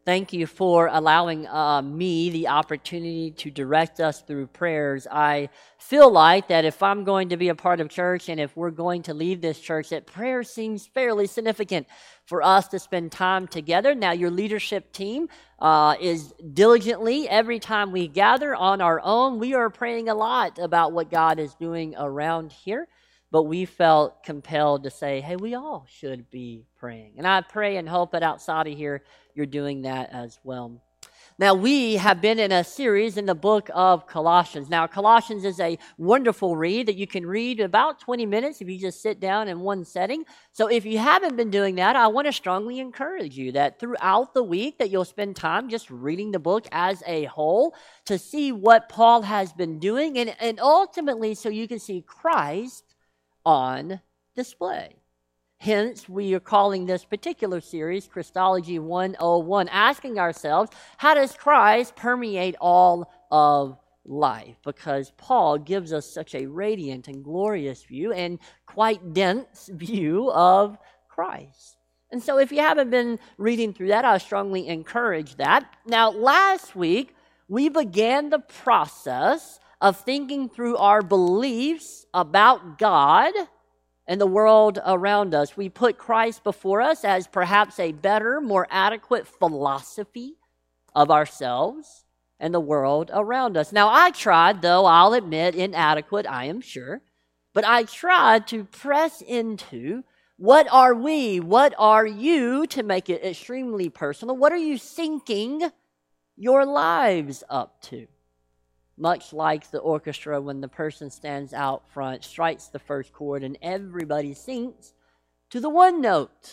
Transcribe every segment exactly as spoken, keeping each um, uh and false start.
Thank you for allowing uh, me the opportunity to direct us through prayers. I feel like that if I'm going to be a part of church and if we're going to leave this church, that prayer seems fairly significant for us to spend time together. Now, your leadership team uh, is diligently, every time we gather on our own, we are praying a lot about what God is doing around here. But we felt compelled to say, hey, we all should be praying. And I pray and hope that outside of here, you're doing that as well. Now, we have been in a series in the book of Colossians. Now, Colossians is a wonderful read that you can read about twenty minutes if you just sit down in one setting. So if you haven't been doing that, I want to strongly encourage you that throughout the week that you'll spend time just reading the book as a whole to see what Paul has been doing and, and ultimately so you can see Christ on display. Hence, we are calling this particular series Christology one oh one, asking ourselves, how does Christ permeate all of life? Because Paul gives us such a radiant and glorious view and quite dense view of Christ. And so if you haven't been reading through that, I strongly encourage that. Now, last week, we began the process of thinking through our beliefs about God and the world around us. We put Christ before us as perhaps a better, more adequate philosophy of ourselves and the world around us. Now, I tried, though I'll admit inadequate, I am sure, but I tried to press into what are we, what are you, to make it extremely personal, what are you syncing your lives up to? Much like the orchestra when the person stands out front, strikes the first chord, and everybody sings to the one note.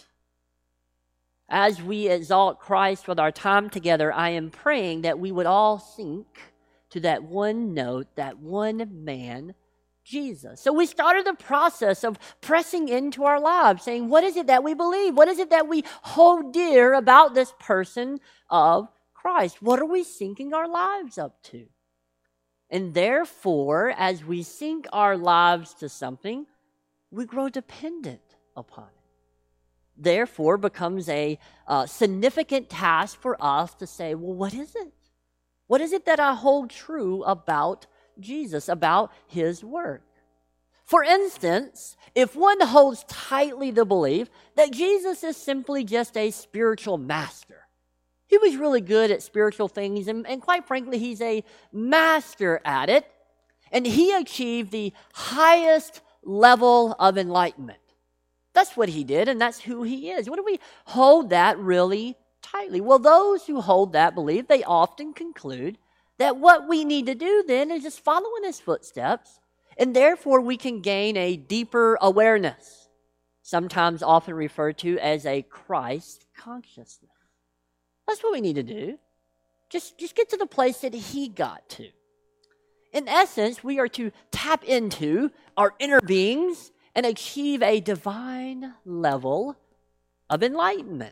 As we exalt Christ with our time together, I am praying that we would all sync to that one note, that one man, Jesus. So we started the process of pressing into our lives, saying, what is it that we believe? What is it that we hold dear about this person of Christ? What are we syncing our lives up to? And therefore, as we sync our lives to something, we grow dependent upon it. Therefore, becomes a uh, significant task for us to say, well, what is it? What is it that I hold true about Jesus, about his work? For instance, if one holds tightly the belief that Jesus is simply just a spiritual master, he was really good at spiritual things, and, and quite frankly, he's a master at it. And he achieved the highest level of enlightenment. That's what he did, and that's who he is. What do we hold that really tightly? Well, those who hold that belief, they often conclude that what we need to do then is just follow in his footsteps, and therefore we can gain a deeper awareness, sometimes often referred to as a Christ consciousness. That's what we need to do. Just, just get to the place that he got to. In essence, we are to tap into our inner beings and achieve a divine level of enlightenment.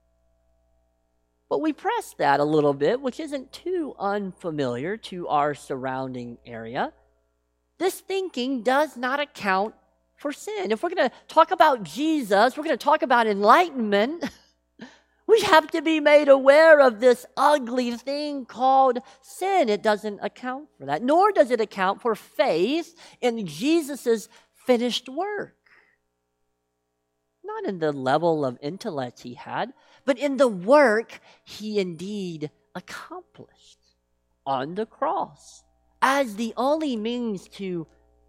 But we press that a little bit, which isn't too unfamiliar to our surrounding area. This thinking does not account for sin. If we're going to talk about Jesus, we're going to talk about enlightenment, we have to be made aware of this ugly thing called sin. It doesn't account for that, nor does it account for faith in Jesus' finished work. Not in the level of intellect he had, but in the work he indeed accomplished on the cross as the only means to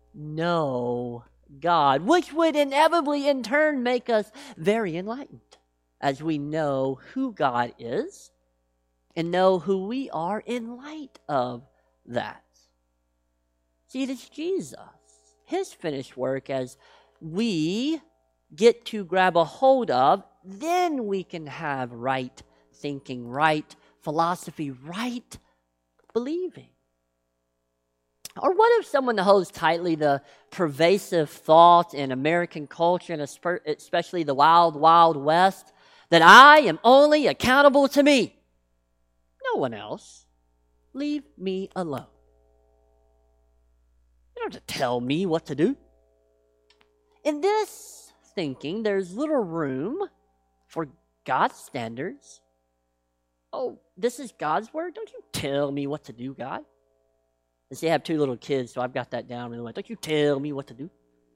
know God, which would inevitably in turn make us very enlightened, as we know who God is and know who we are in light of that. See, it is Jesus, his finished work, as we get to grab a hold of, then we can have right thinking, right philosophy, right believing. Or what if someone holds tightly the pervasive thought in American culture, and especially the wild, wild West, that I am only accountable to me, no one else. Leave me alone. You don't have to tell me what to do. In this thinking, there's little room for God's standards oh, this is God's word? Don't you tell me what to do, God. And see, I have two little kids, so I've got that down really well. Don't you tell me what to do.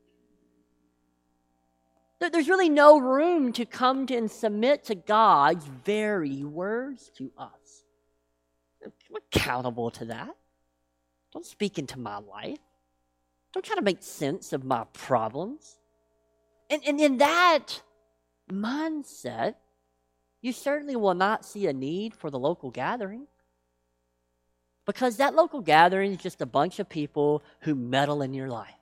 There's really no room to come to and submit to God's very words to us. I'm accountable to that. Don't speak into my life. Don't try to make sense of my problems. And, and in that mindset, you certainly will not see a need for the local gathering. Because that local gathering is just a bunch of people who meddle in your life.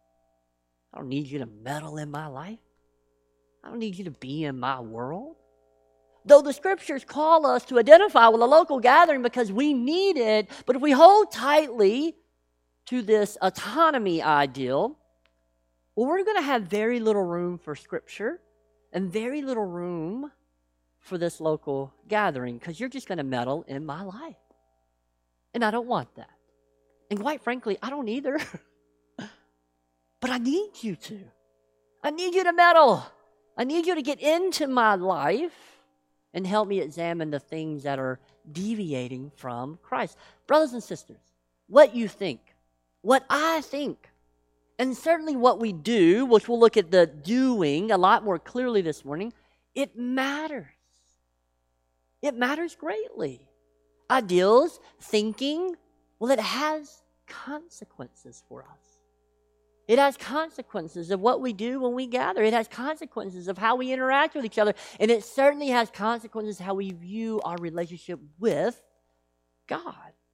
I don't need you to meddle in my life. I don't need you to be in my world. Though the scriptures call us to identify with a local gathering because we need it, but if we hold tightly to this autonomy ideal, well, we're going to have very little room for scripture and very little room for this local gathering because you're just going to meddle in my life. And I don't want that. And quite frankly, I don't either. But I need you to. I need you to meddle. I need you to get into my life and help me examine the things that are deviating from Christ. Brothers and sisters, what you think, what I think, and certainly what we do, which we'll look at the doing a lot more clearly this morning, it matters. It matters greatly. Ideals, thinking, well, it has consequences for us. It has consequences of what we do when we gather. It has consequences of how we interact with each other. And it certainly has consequences how we view our relationship with God.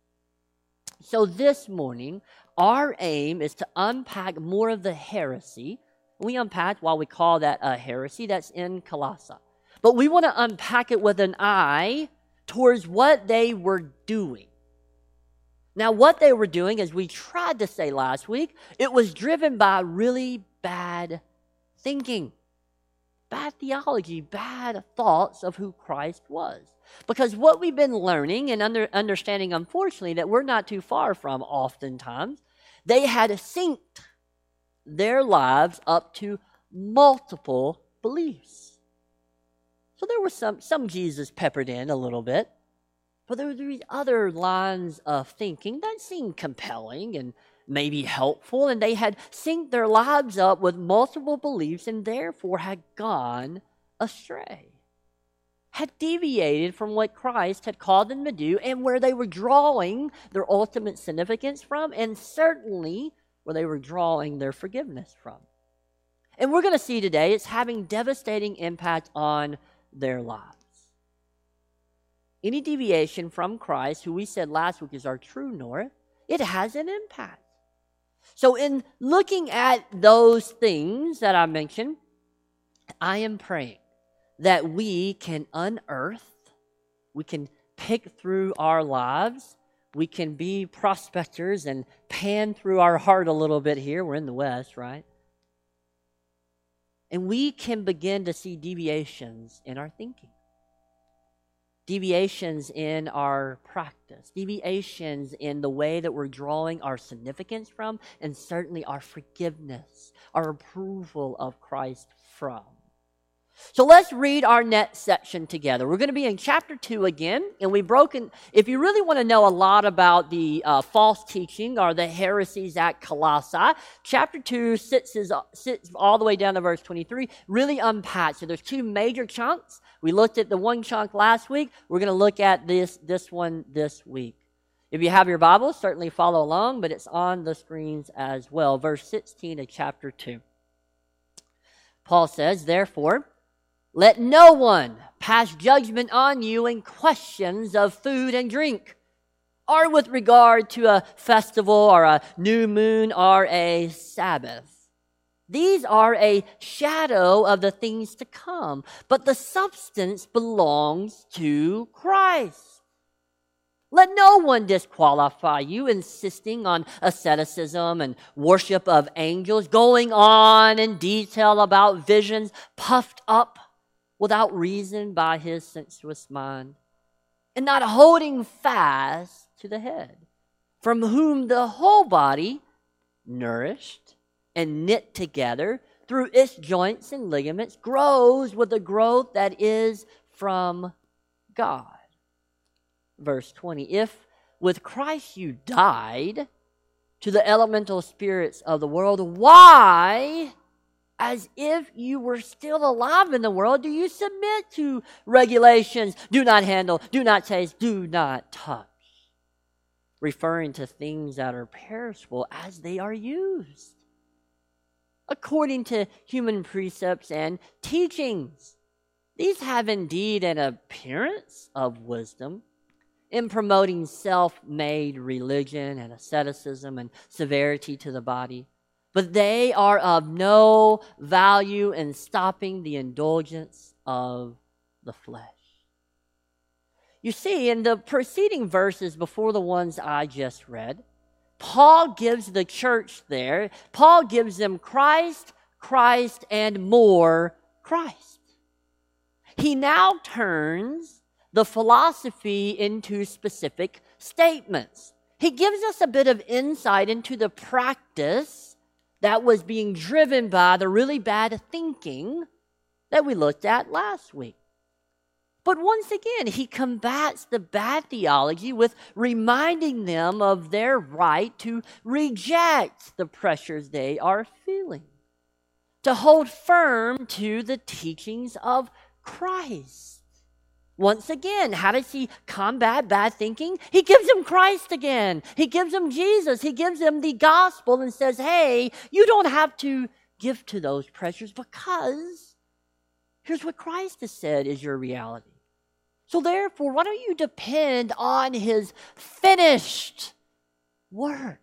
So this morning, our aim is to unpack more of the heresy. We unpacked why we call that a heresy. That's in Colossae. But we want to unpack it with an eye towards what they were doing. Now, what they were doing, as we tried to say last week, it was driven by really bad thinking, bad theology, bad thoughts of who Christ was. Because what we've been learning and under, understanding, unfortunately, that we're not too far from oftentimes, they had synced their lives up to multiple beliefs. So there was some, some Jesus peppered in a little bit. But there were these other lines of thinking that seemed compelling and maybe helpful, and they had synced their lives up with multiple beliefs and therefore had gone astray, had deviated from what Christ had called them to do and where they were drawing their ultimate significance from, and certainly where they were drawing their forgiveness from. And we're going to see today it's having devastating impact on their lives. Any deviation from Christ, who we said last week is our true north, it has an impact. So in looking at those things that I mentioned, I am praying that we can unearth, we can pick through our lives, we can be prospectors and pan through our heart a little bit here. We're in the West, right? And we can begin to see deviations in our thinking. Deviations in our practice, deviations in the way that we're drawing our significance from, and certainly our forgiveness, our approval of Christ from. So let's read our next section together. We're going to be in chapter two again, and we've broken, if you really want to know a lot about the uh, false teaching or the heresies at Colossae, chapter two sits, is, sits all the way down to verse twenty-three, really unpacks. So there's two major chunks. We looked at the one chunk last week. We're going to look at this, this one this week. If you have your Bibles, certainly follow along, but it's on the screens as well. Verse sixteen of chapter two. Paul says, therefore, let no one pass judgment on you in questions of food and drink, or with regard to a festival or a new moon or a Sabbath. These are a shadow of the things to come, but the substance belongs to Christ. Let no one disqualify you, insisting on asceticism and worship of angels, going on in detail about visions, puffed up without reason by his sensuous mind, and not holding fast to the head, from whom the whole body, nourished and knit together through its joints and ligaments, grows with the growth that is from God. verse twenty, if with Christ you died to the elemental spirits of the world, why, as if you were still alive in the world, do you submit to regulations? Do not handle, do not taste, do not touch. Referring to things that are perishable as they are used, according to human precepts and teachings. These have indeed an appearance of wisdom in promoting self-made religion and asceticism and severity to the body, but they are of no value in stopping the indulgence of the flesh. You see, in the preceding verses before the ones I just read, Paul gives the church there, Paul gives them Christ, Christ, and more Christ. He now turns the philosophy into specific statements. He gives us a bit of insight into the practice that was being driven by the really bad thinking that we looked at last week. But once again, he combats the bad theology with reminding them of their right to reject the pressures they are feeling, to hold firm to the teachings of Christ. Once again, how does he combat bad thinking? He gives them Christ again. He gives them Jesus. He gives them the gospel and says, hey, you don't have to give to those pressures because here's what Christ has said is your reality. So therefore, why don't you depend on his finished work?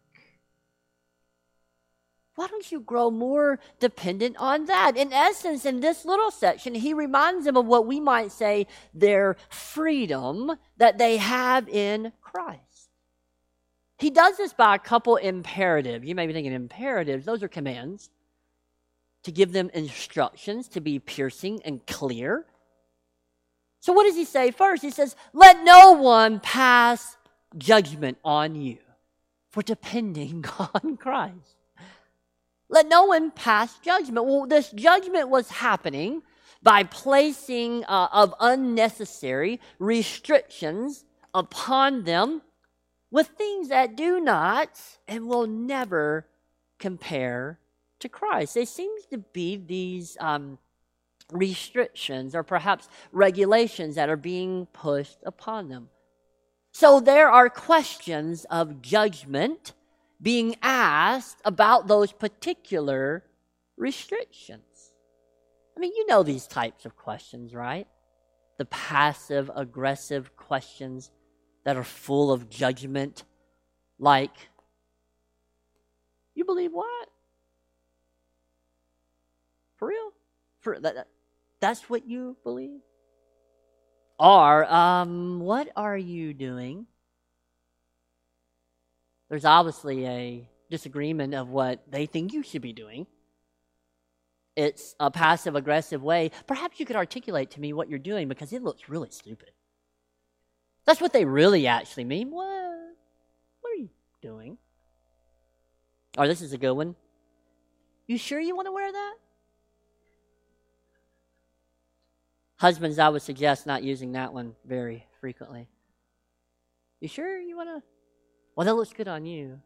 Why don't you grow more dependent on that? In essence, in this little section, he reminds them of what we might say their freedom that they have in Christ. He does this by a couple imperatives. You may be thinking imperatives, those are commands. To give them instructions to be piercing and clear. So what does he say first? He says, let no one pass judgment on you for depending on Christ. Let no one pass judgment. Well, this judgment was happening by placing uh, of unnecessary restrictions upon them with things that do not and will never compare to Christ. There seems to be these um, restrictions or perhaps regulations that are being pushed upon them. So there are questions of judgment being asked about those particular restrictions. I mean, you know these types of questions, right? The passive-aggressive questions that are full of judgment, like, you believe what? For real? For that, that's what you believe? Or, um, what are you doing? There's obviously a disagreement of what they think you should be doing. It's a passive-aggressive way. Perhaps you could articulate to me what you're doing because it looks really stupid. That's what they really actually mean. What? What are you doing? Or this is a good one. You sure you want to wear that? Husbands, I would suggest not using that one very frequently. You sure you want to? Well, that looks good on you.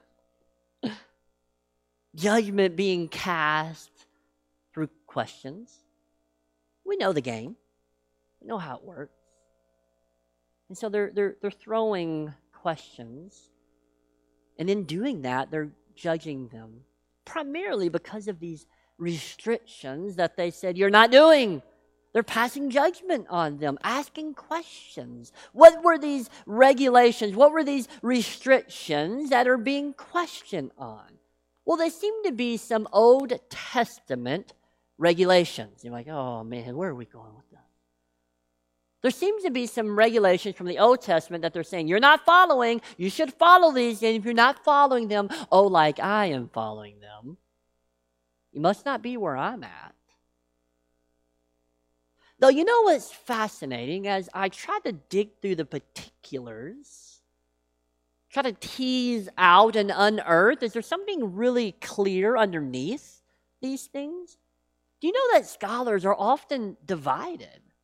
Judgment being cast through questions. We know the game. We know how it works. And so they're they're they're throwing questions. And in doing that, they're judging them primarily because of these restrictions that they said you're not doing. They're passing judgment on them, asking questions. What were these regulations? What were these restrictions that are being questioned on? Well, they seem to be some Old Testament regulations. You're like, oh man, where are we going with this? There seems to be some regulations from the Old Testament that they're saying, you're not following, you should follow these, and if you're not following them, oh, like I am following them, you must not be where I'm at. Though you know what's fascinating, as I try to dig through the particulars, try to tease out and unearth, is there something really clear underneath these things? Do you know that scholars are often divided?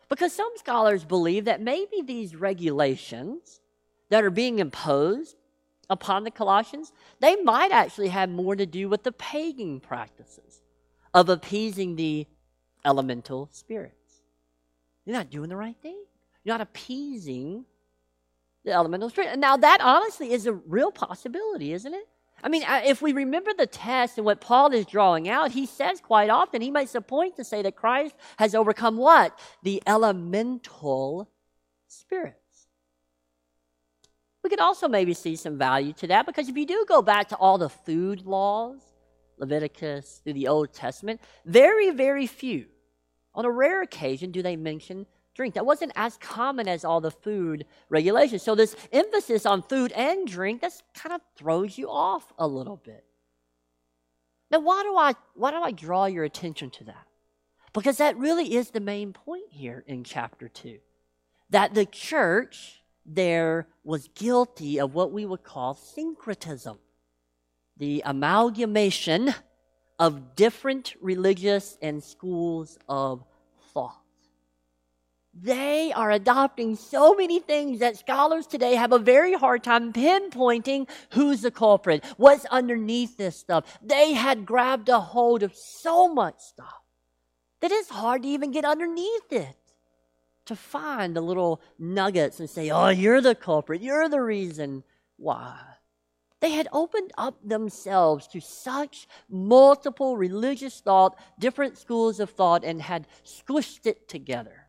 Because some scholars believe that maybe these regulations that are being imposed upon the Colossians, they might actually have more to do with the pagan practices of appeasing the elemental spirits. You're not doing the right thing. You're not appeasing the elemental spirit. And now that honestly is a real possibility, isn't it? I mean, if we remember the test and what Paul is drawing out, he says quite often, he makes a point to say that Christ has overcome what? The elemental spirits. We could also maybe see some value to that, because if you do go back to all the food laws, Leviticus, through the Old Testament, very, very few, on a rare occasion, do they mention drink. That wasn't as common as all the food regulations. So this emphasis on food and drink, that kind of throws you off a little bit. Now, why do I why do I draw your attention to that? Because that really is the main point here in chapter two. That the church there was guilty of what we would call syncretism, the amalgamation of different religious and schools of thought. They are adopting so many things that scholars today have a very hard time pinpointing who's the culprit, what's underneath this stuff. They had grabbed a hold of so much stuff that it's hard to even get underneath it, to find the little nuggets and say, oh, you're the culprit, you're the reason why. They had opened up themselves to such multiple religious thought, different schools of thought, and had squished it together.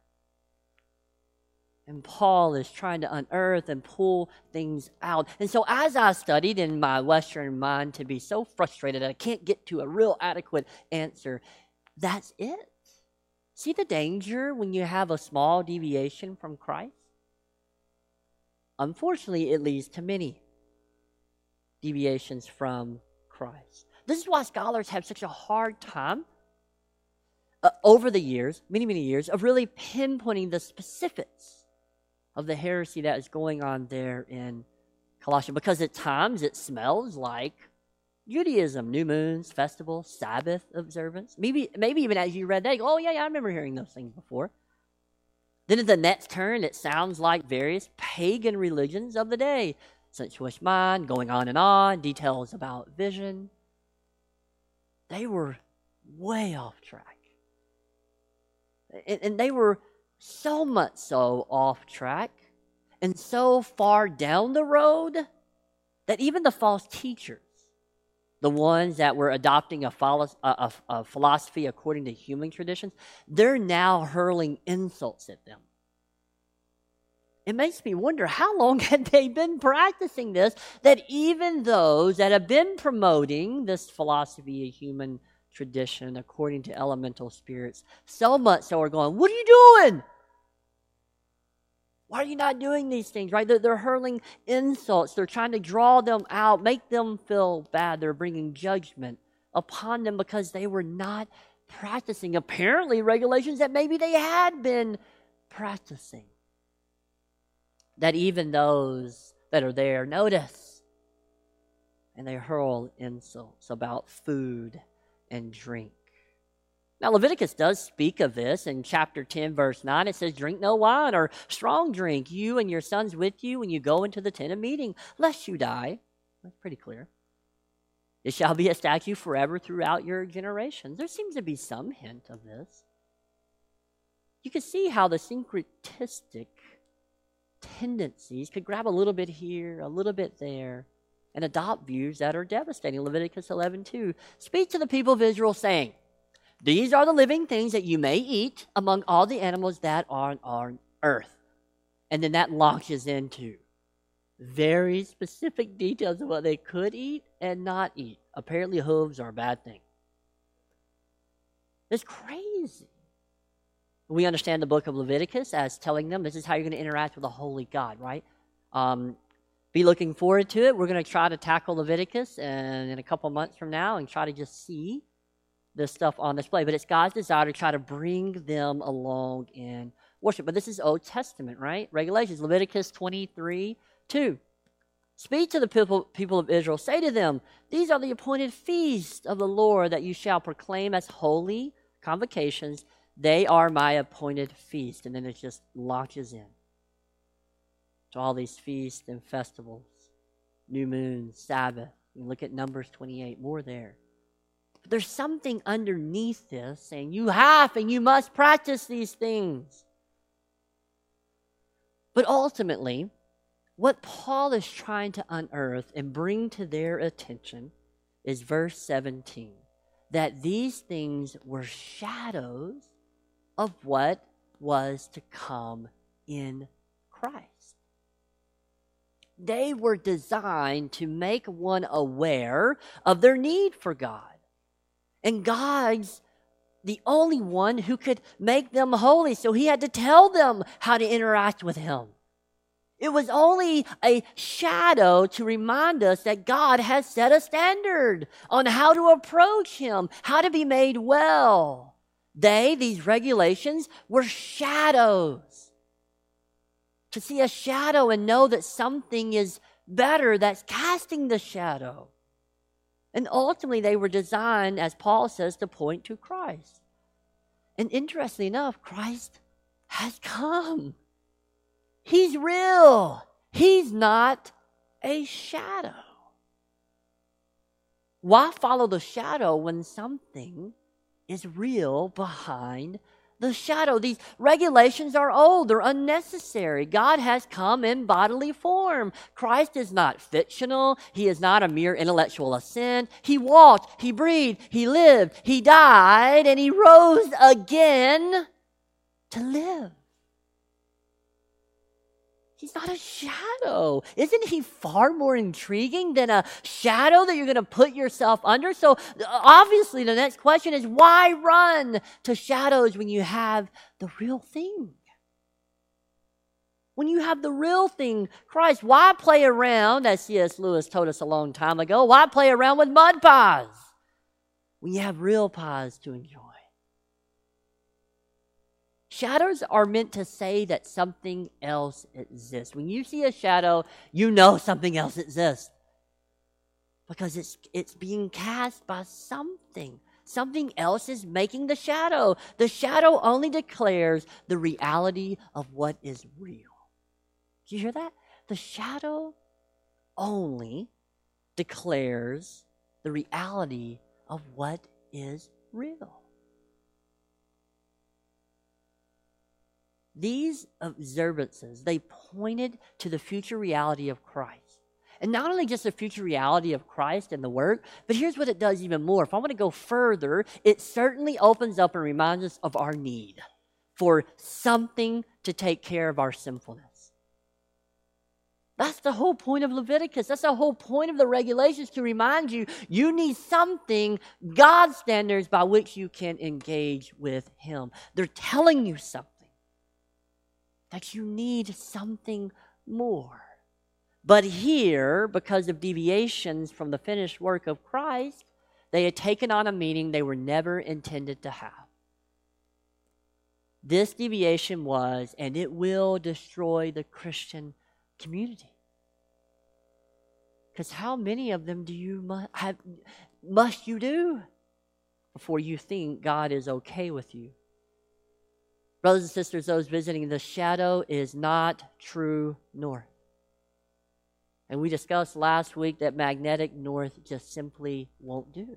And Paul is trying to unearth and pull things out. And so as I studied in my Western mind to be so frustrated that I can't get to a real adequate answer, that's it. See the danger when you have a small deviation from Christ? Unfortunately, it leads to many deviations from Christ. This is why scholars have such a hard time uh, over the years, many, many years, of really pinpointing the specifics of the heresy that is going on there in Colossians, because at times it smells like Judaism, new moons, festivals, Sabbath observance. Maybe, maybe even as you read that, you go, oh yeah, yeah, I remember hearing those things before. Then at the next turn, it sounds like various pagan religions of the day, sensuous mind, going on and on, details about vision. They were way off track, and, and they were so much so off track and so far down the road that even the false teachers, the ones that were adopting a, philo- a, a, a philosophy according to human traditions, they're now hurling insults at them. It makes me wonder, how long had they been practicing this, that even those that have been promoting this philosophy of human tradition according to elemental spirits, so much so are going, what are you doing? Why are you not doing these things, right? They're, they're hurling insults. They're trying to draw them out, make them feel bad. They're bringing judgment upon them because they were not practicing, apparently, regulations that maybe they had been practicing. That even those that are there notice, and they hurl insults about food and drink. Now, Leviticus does speak of this in chapter ten, verse nine. It says, drink no wine or strong drink, you and your sons with you, when you go into the tent of meeting, lest you die. That's pretty clear. It shall be a statute forever throughout your generations. There seems to be some hint of this. You can see how the syncretistic tendencies could grab a little bit here, a little bit there, and adopt views that are devastating. Leviticus eleven two. Speak to the people of Israel, saying, these are the living things that you may eat among all the animals that are on earth. And then that launches into very specific details of what they could eat and not eat. Apparently hooves are a bad thing. It's crazy. We understand the book of Leviticus as telling them this is how you're going to interact with a holy God, right? Um, be looking forward to it. We're going to try to tackle Leviticus and in a couple months from now and try to just see this stuff on display. But it's God's desire to try to bring them along in worship. But this is Old Testament, right? Regulations. Leviticus twenty-three two. Speak to the people, people of Israel. Say to them, these are the appointed feasts of the Lord that you shall proclaim as holy convocations. They are my appointed feast. And then it just launches in to all these feasts and festivals, new moon, Sabbath. You look at Numbers twenty-eight, more there. But there's something underneath this saying you have and you must practice these things. But ultimately, what Paul is trying to unearth and bring to their attention is verse seventeen, that these things were shadows of what was to come in Christ. They were designed to make one aware of their need for God. And God's the only one who could make them holy, so he had to tell them how to interact with him. It was only a shadow to remind us that God has set a standard on how to approach him, how to be made well. They, these regulations, were shadows. To see a shadow and know that something is better, that's casting the shadow. And ultimately, they were designed, as Paul says, to point to Christ. And interestingly enough, Christ has come. He's real. He's not a shadow. Why follow the shadow when something is real behind the shadow? These regulations are old. They're unnecessary. God has come in bodily form. Christ is not fictional. He is not a mere intellectual assent. He walked, he breathed, he lived, he died, and he rose again to live. He's not a shadow. Isn't he far more intriguing than a shadow that you're going to put yourself under? So obviously the next question is, why run to shadows when you have the real thing? When you have the real thing, Christ, why play around, as C S Lewis told us a long time ago, why play around with mud pies when you have real pies to enjoy? Shadows are meant to say that something else exists. When you see a shadow, you know something else exists. Because it's, it's being cast by something. Something else is making the shadow. The shadow only declares the reality of what is real. Do you hear that? The shadow only declares the reality of what is real. These observances, they pointed to the future reality of Christ. And not only just the future reality of Christ and the work, but here's what it does even more. If I want to go further, it certainly opens up and reminds us of our need for something to take care of our sinfulness. That's the whole point of Leviticus. That's the whole point of the regulations, to remind you, you need something, God's standards by which you can engage with him. They're telling you something. That you need something more. But here, because of deviations from the finished work of Christ, they had taken on a meaning they were never intended to have. This deviation was, and it will destroy the Christian community. Because how many of them do you mu- have, must you do before you think God is okay with you? Brothers and sisters, those visiting, the shadow is not true north. And we discussed last week that magnetic north just simply won't do.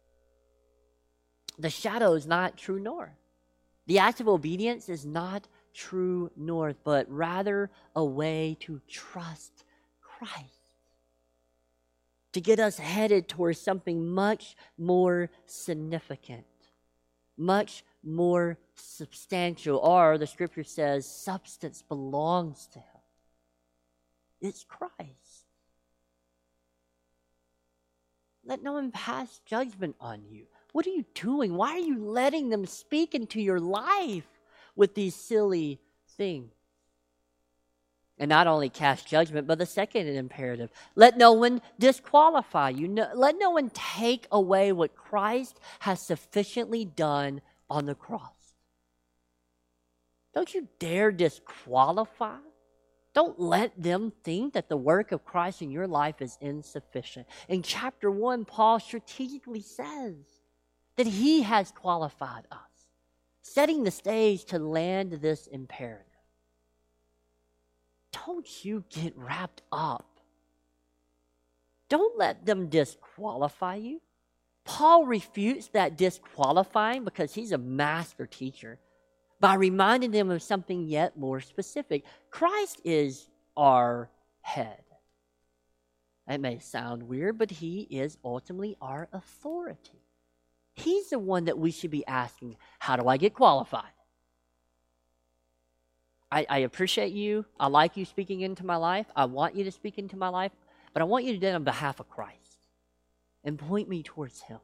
The shadow is not true north. The act of obedience is not true north, but rather a way to trust Christ. To get us headed towards something much more significant, much more substantial, or the scripture says substance belongs to him. It's Christ. Let no one pass judgment on you. What are you doing? Why are you letting them speak into your life with these silly things? And not only cast judgment, but the second imperative, let no one disqualify you. No, let no one take away what Christ has sufficiently done on the cross. Don't you dare disqualify. Don't let them think that the work of Christ in your life is insufficient. In chapter one, Paul strategically says that he has qualified us setting the stage to land this imperative. Don't you get wrapped up. Don't let them disqualify you. Paul refutes that disqualifying because he's a master teacher by reminding them of something yet more specific. Christ is our head. It may sound weird, but he is ultimately our authority. He's the one that we should be asking, how do I get qualified? I, I appreciate you. I like you speaking into my life. I want you to speak into my life. But I want you to do it on behalf of Christ and point me towards him.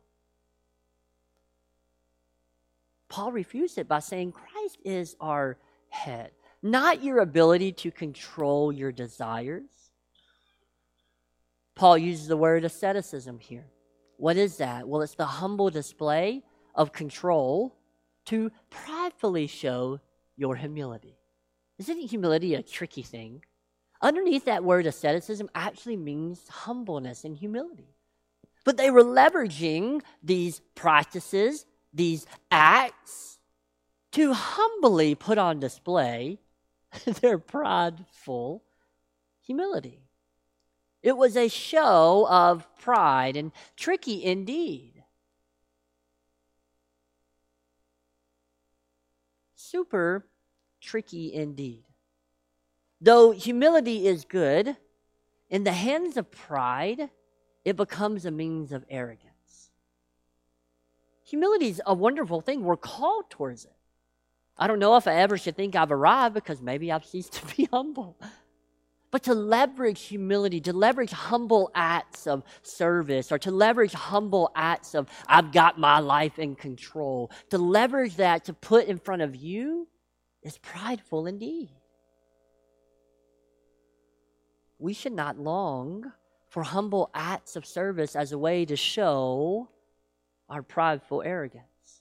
Paul refused it by saying Christ is our head, not your ability to control your desires. Paul uses the word asceticism here. What is that? Well, it's the humble display of control to pridefully show your humility. Isn't humility a tricky thing? Underneath that word asceticism actually means humbleness and humility. But they were leveraging these practices, these acts, to humbly put on display their prideful humility. It was a show of pride, and tricky indeed. Super tricky indeed. Though humility is good, in the hands of pride, it becomes a means of arrogance. Humility is a wonderful thing. We're called towards it. I don't know if I ever should think I've arrived because maybe I've ceased to be humble. But to leverage humility, to leverage humble acts of service, or to leverage humble acts of, I've got my life in control, to leverage that to put in front of you is prideful indeed. We should not long for humble acts of service as a way to show our prideful arrogance.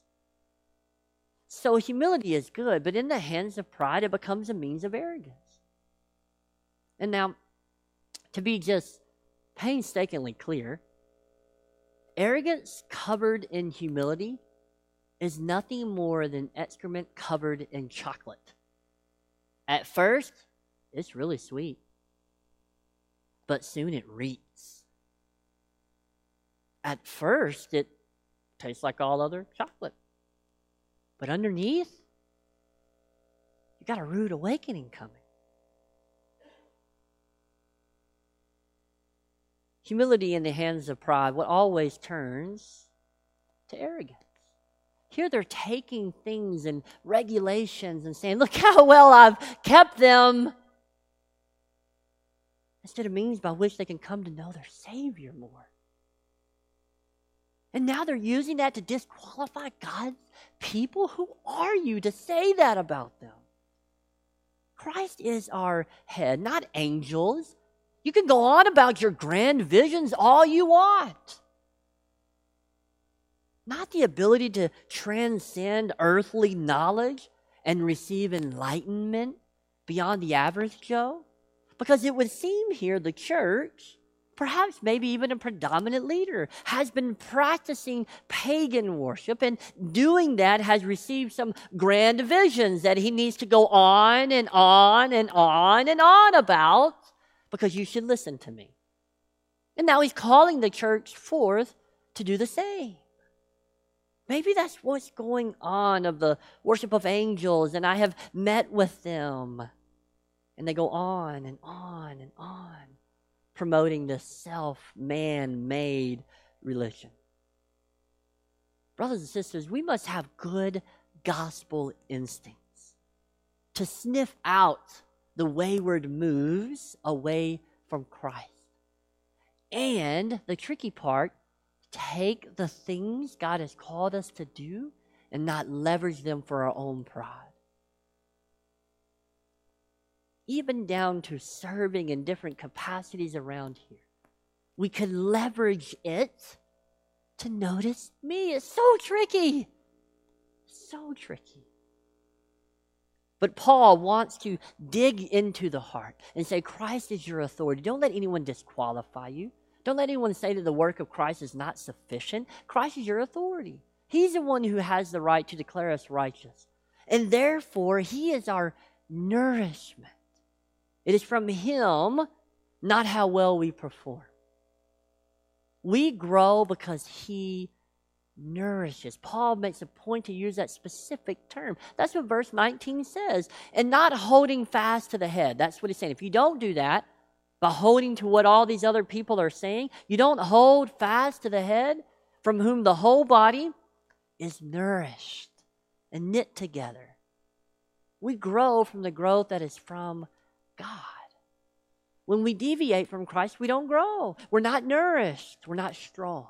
So humility is good, but in the hands of pride, it becomes a means of arrogance. And now, to be just painstakingly clear, arrogance covered in humility is nothing more than excrement covered in chocolate. At first, it's really sweet, but soon it reeks. At first, it tastes like all other chocolate. But underneath, you got a rude awakening coming. Humility in the hands of pride, what always turns to arrogance. Here they're taking things and regulations and saying, look how well I've kept them, instead of means by which they can come to know their Savior more. And now they're using that to disqualify God's people? Who are you to say that about them? Christ is our head, not angels. You can go on about your grand visions all you want. Not the ability to transcend earthly knowledge and receive enlightenment beyond the average Joe. Because it would seem here the church, perhaps maybe even a predominant leader, has been practicing pagan worship, and doing that has received some grand visions that he needs to go on and on and on and on about, because you should listen to me. And now he's calling the church forth to do the same. Maybe that's what's going on of the worship of angels, and I have met with them. And they go on and on and on, promoting this self-man-made religion. Brothers and sisters, we must have good gospel instincts to sniff out the wayward moves away from Christ. And the tricky part, take the things God has called us to do and not leverage them for our own pride. Even down to serving in different capacities around here. We could leverage it to notice me. It's so tricky. So tricky. But Paul wants to dig into the heart and say, Christ is your authority. Don't let anyone disqualify you. Don't let anyone say that the work of Christ is not sufficient. Christ is your authority. He's the one who has the right to declare us righteous. And therefore, he is our nourishment. It is from him, not how well we perform. We grow because he nourishes. Paul makes a point to use that specific term. That's what verse nineteen says. And not holding fast to the head. That's what he's saying. If you don't do that, by holding to what all these other people are saying, you don't hold fast to the head, from whom the whole body is nourished and knit together. We grow from the growth that is from God. When we deviate from Christ, we don't grow. We're not nourished. We're not strong.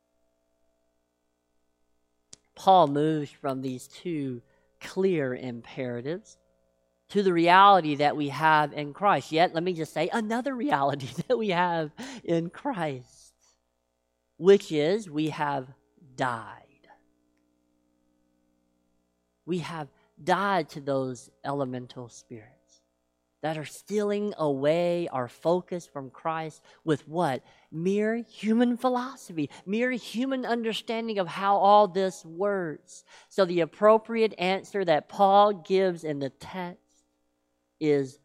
Paul moves from these two clear imperatives to the reality that we have in Christ. Yet, let me just say, another reality that we have in Christ, which is we have died. We have died to those elemental spirits that are stealing away our focus from Christ with what? Mere human philosophy, mere human understanding of how all this works. So the appropriate answer that Paul gives in the text is,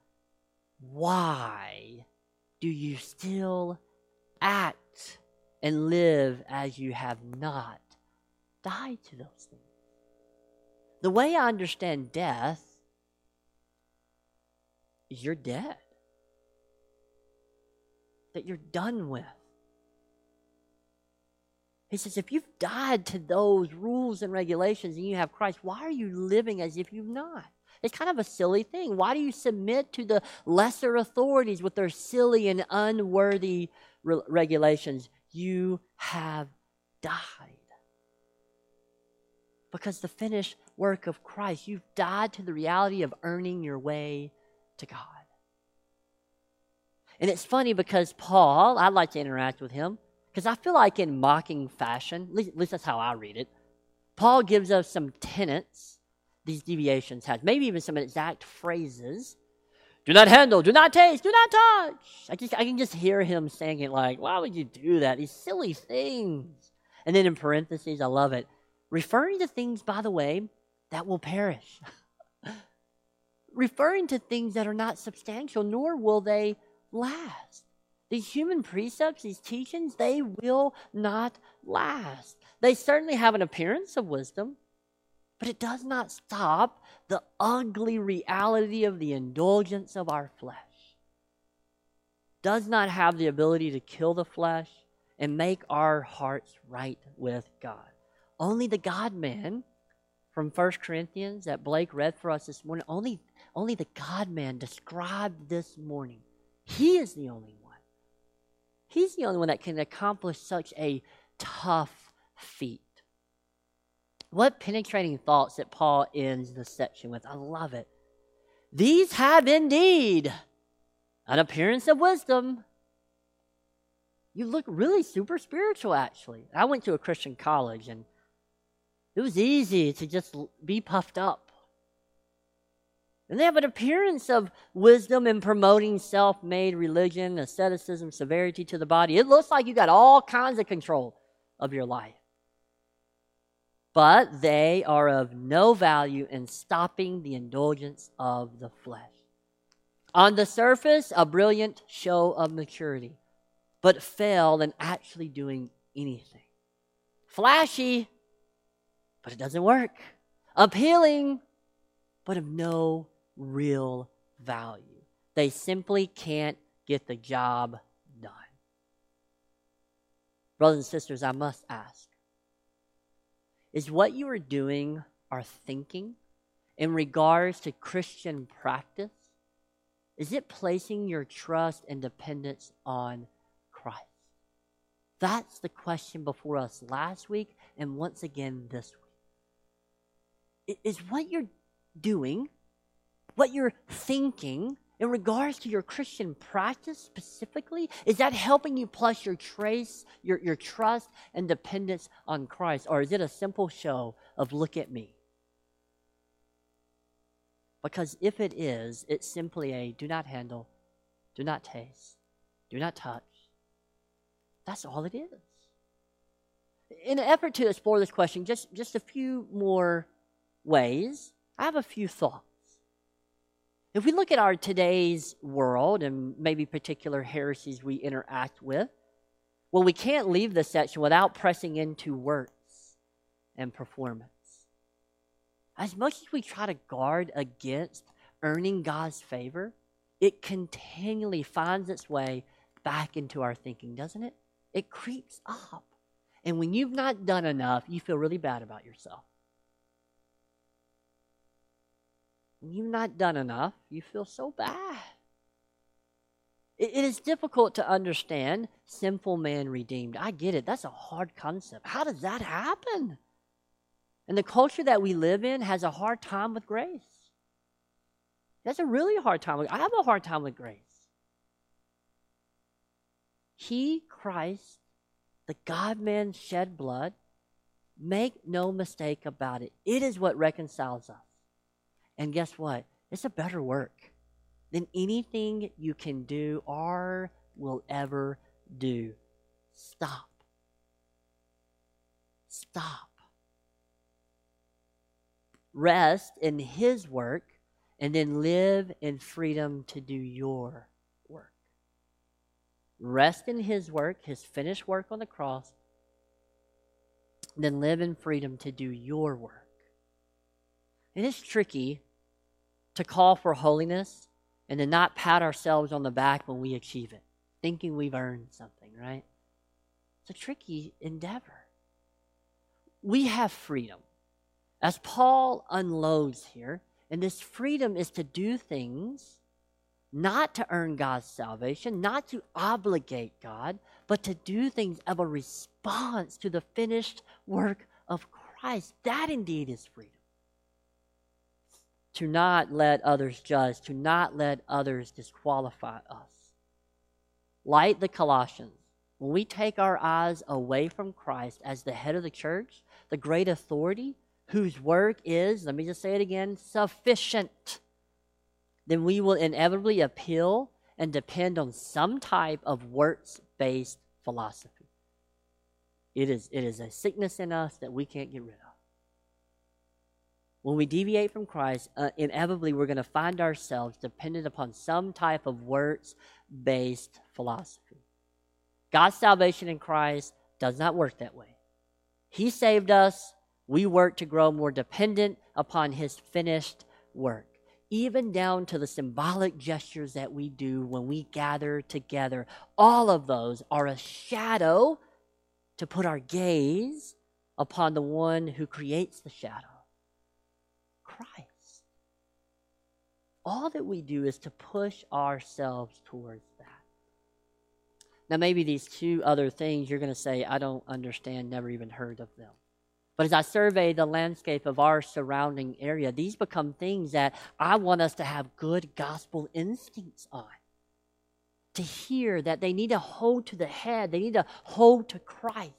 why do you still act and live as you have not died to those things? The way I understand death is you're dead. That you're done with. He says, if you've died to those rules and regulations and you have Christ, why are you living as if you've not? It's kind of a silly thing. Why do you submit to the lesser authorities with their silly and unworthy re- regulations? You have died. Because the finished work of Christ, you've died to the reality of earning your way to God. And it's funny because Paul, I like to interact with him, because I feel like in mocking fashion, at least, at least that's how I read it, Paul gives us some tenets these deviations have, maybe even some exact phrases. Do not handle, do not taste, do not touch. I just I can just hear him saying it like, why would you do that? These silly things. And then in parentheses, I love it, referring to things, by the way, that will perish. Referring to things that are not substantial, nor will they last. These human precepts, these teachings, they will not last. They certainly have an appearance of wisdom, but it does not stop the ugly reality of the indulgence of our flesh. Does not have the ability to kill the flesh and make our hearts right with God. Only the God-man from First Corinthians that Blake read for us this morning, only, only the God-man described this morning. He is the only one. He's the only one that can accomplish such a tough feat. What penetrating thoughts that Paul ends this section with. I love it. These have indeed an appearance of wisdom. You look really super spiritual, actually. I went to a Christian college, and it was easy to just be puffed up. And they have an appearance of wisdom in promoting self-made religion, asceticism, severity to the body. It looks like you got all kinds of control of your life. But they are of no value in stopping the indulgence of the flesh. On the surface, a brilliant show of maturity, but fail in actually doing anything. Flashy, but it doesn't work. Appealing, but of no real value. They simply can't get the job done. Brothers and sisters, I must ask, is what you are doing or thinking in regards to Christian practice, is it placing your trust and dependence on Christ? That's the question before us last week and once again this week. Is what you're doing, what you're thinking in regards to your Christian practice specifically, is that helping you place your trace, your, your trust and dependence on Christ? Or is it a simple show of look at me? Because if it is, it's simply a do not handle, do not taste, do not touch. That's all it is. In an effort to explore this question, just, just a few more ways I have a few thoughts. If we look at our today's world and maybe particular heresies we interact with, well, we can't leave this section without pressing into works and performance. As much as we try to guard against earning God's favor, it continually finds its way back into our thinking, doesn't it? It creeps up. And when you've not done enough, you feel really bad about yourself. When you've not done enough, you feel so bad. It, it is difficult to understand sinful man redeemed. I get it. That's a hard concept. How does that happen? And the culture that we live in has a hard time with grace. That's a really hard time. With, I have a hard time with grace. He, Christ, the God-man shed blood. Make no mistake about it. It is what reconciles us. And guess what? It's a better work than anything you can do or will ever do. Stop. Stop. Rest in His work and then live in freedom to do your work. Rest in His work, His finished work on the cross, then live in freedom to do your work. It is tricky to call for holiness and to not pat ourselves on the back when we achieve it, thinking we've earned something, right? It's a tricky endeavor. We have freedom. As Paul unloads here, and this freedom is to do things not to earn God's salvation, not to obligate God, but to do things of a response to the finished work of Christ. That indeed is freedom. To not let others judge, to not let others disqualify us. Like the Colossians, when we take our eyes away from Christ as the head of the church, the great authority, whose work is, let me just say it again, sufficient, then we will inevitably appeal and depend on some type of works-based philosophy. It is, it is a sickness in us that we can't get rid of. When we deviate from Christ, uh, inevitably we're going to find ourselves dependent upon some type of works-based philosophy. God's salvation in Christ does not work that way. He saved us. We work to grow more dependent upon His finished work, even down to the symbolic gestures that we do when we gather together. All of those are a shadow to put our gaze upon the one who creates the shadow. Christ. All that we do is to push ourselves towards that. Now, maybe these two other things you're going to say, I don't understand, never even heard of them. But as I survey the landscape of our surrounding area, these become things that I want us to have good gospel instincts on. To hear that they need to hold to the head, they need to hold to Christ.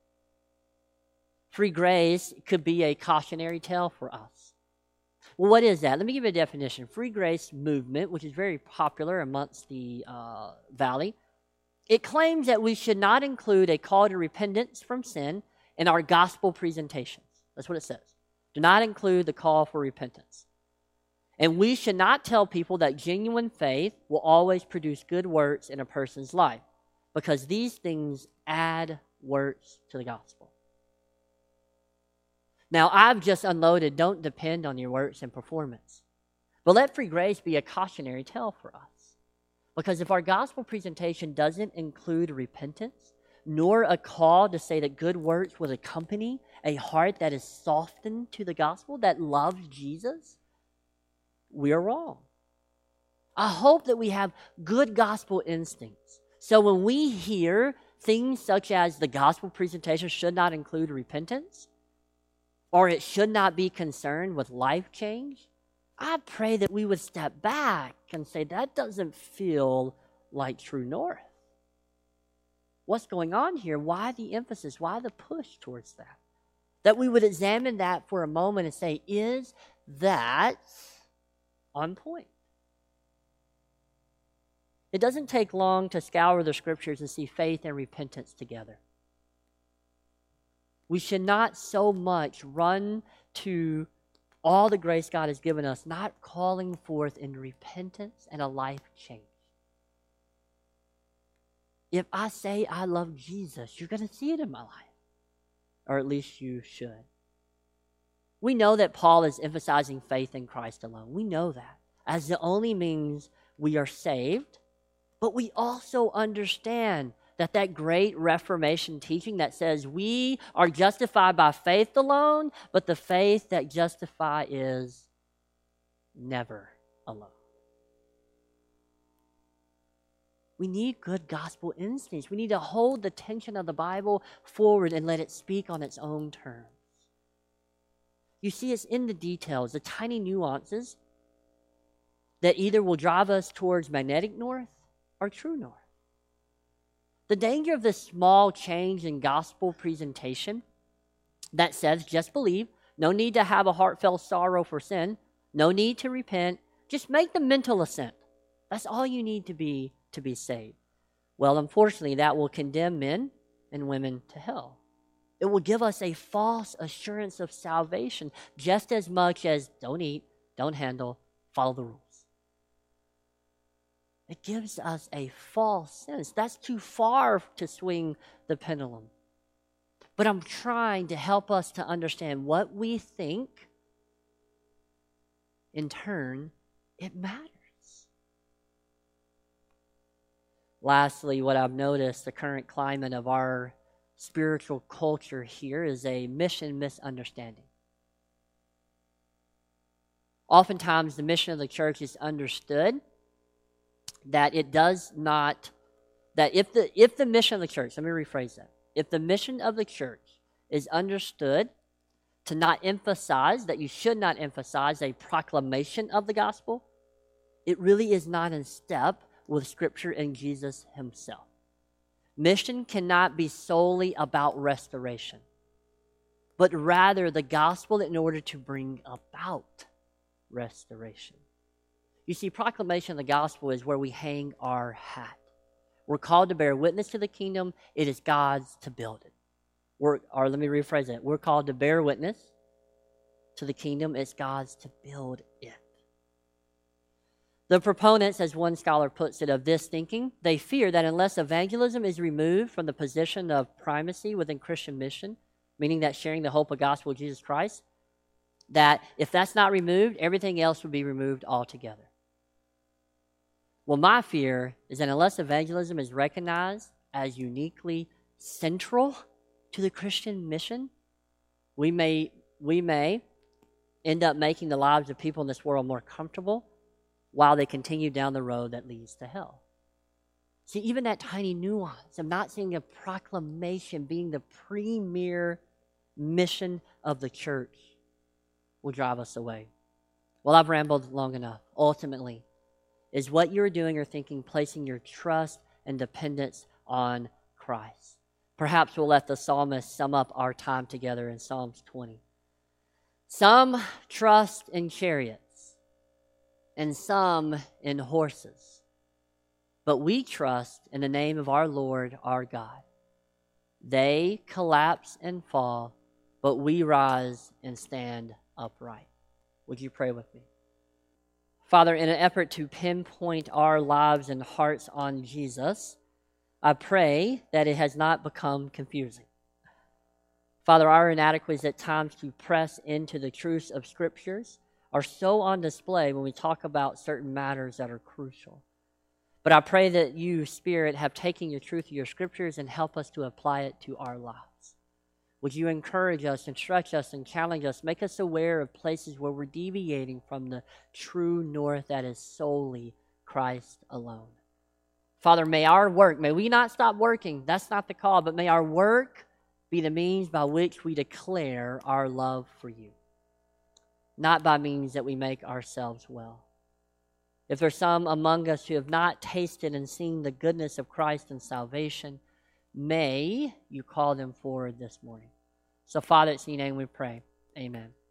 Free grace could be a cautionary tale for us. Well, what is that? Let me give you a definition. Free grace movement, which is very popular amongst the uh, valley, it claims that we should not include a call to repentance from sin in our gospel presentations. That's what it says. Do not include the call for repentance. And we should not tell people that genuine faith will always produce good works in a person's life, because these things add works to the gospel. Now, I've just unloaded, don't depend on your works and performance. But let free grace be a cautionary tale for us. Because if our gospel presentation doesn't include repentance, nor a call to say that good works will accompany a heart that is softened to the gospel, that loves Jesus, we are wrong. I hope that we have good gospel instincts. So when we hear things such as the gospel presentation should not include repentance, or it should not be concerned with life change, I pray that we would step back and say, that doesn't feel like true north. What's going on here? Why the emphasis? Why the push towards that? That we would examine that for a moment and say, is that on point? It doesn't take long to scour the scriptures and see faith and repentance together. We should not so much run to all the grace God has given us, not calling forth in repentance and a life change. If I say I love Jesus, you're going to see it in my life. Or at least you should. We know that Paul is emphasizing faith in Christ alone. We know that as the only means we are saved. But we also understand that that great Reformation teaching that says we are justified by faith alone, but the faith that justifies is never alone. We need good gospel instincts. We need to hold the tension of the Bible forward and let it speak on its own terms. You see, it's in the details, the tiny nuances that either will drive us towards magnetic north or true north. The danger of this small change in gospel presentation that says just believe, no need to have a heartfelt sorrow for sin, no need to repent, just make the mental assent. That's all you need to be to be saved. Well, unfortunately, that will condemn men and women to hell. It will give us a false assurance of salvation just as much as don't eat, don't handle, follow the rules. It gives us a false sense. That's too far to swing the pendulum. But I'm trying to help us to understand what we think. In turn, it matters. Lastly, what I've noticed, the current climate of our spiritual culture here is a mission misunderstanding. Oftentimes, the mission of the church is understood that it does not, that if the if the mission of the church, let me rephrase that, if the mission of the church is understood to not emphasize, that you should not emphasize a proclamation of the gospel, it really is not in step with Scripture and Jesus himself. Mission cannot be solely about restoration, but rather the gospel in order to bring about restoration. You see, proclamation of the gospel is where we hang our hat. We're called to bear witness to the kingdom. It is God's to build it. We're, or let me rephrase it. We're called to bear witness to the kingdom. It's God's to build it. The proponents, as one scholar puts it, of this thinking, they fear that unless evangelism is removed from the position of primacy within Christian mission, meaning that sharing the hope of gospel of Jesus Christ, that if that's not removed, everything else would be removed altogether. Well, my fear is that unless evangelism is recognized as uniquely central to the Christian mission, we may, we may end up making the lives of people in this world more comfortable while they continue down the road that leads to hell. See, even that tiny nuance of not seeing a proclamation being the premier mission of the church will drive us away. Well, I've rambled long enough. Ultimately, is what you're doing or thinking placing your trust and dependence on Christ? Perhaps we'll let the psalmist sum up our time together in Psalms twenty. Some trust in chariots, and some in horses, but we trust in the name of our Lord our God. They collapse and fall, but we rise and stand upright. Would you pray with me? Father, in an effort to pinpoint our lives and hearts on Jesus, I pray that it has not become confusing. Father, our inadequacies at times to press into the truths of Scriptures are so on display when we talk about certain matters that are crucial. But I pray that you, Spirit, have taken your truth of your Scriptures and help us to apply it to our lives. Would you encourage us, instruct us, and challenge us, make us aware of places where we're deviating from the true north that is solely Christ alone. Father, may our work, may we not stop working, that's not the call, but may our work be the means by which we declare our love for you, not by means that we make ourselves well. If there's some among us who have not tasted and seen the goodness of Christ and salvation, may you call them forward this morning. So, Father, it's in your name we pray. Amen.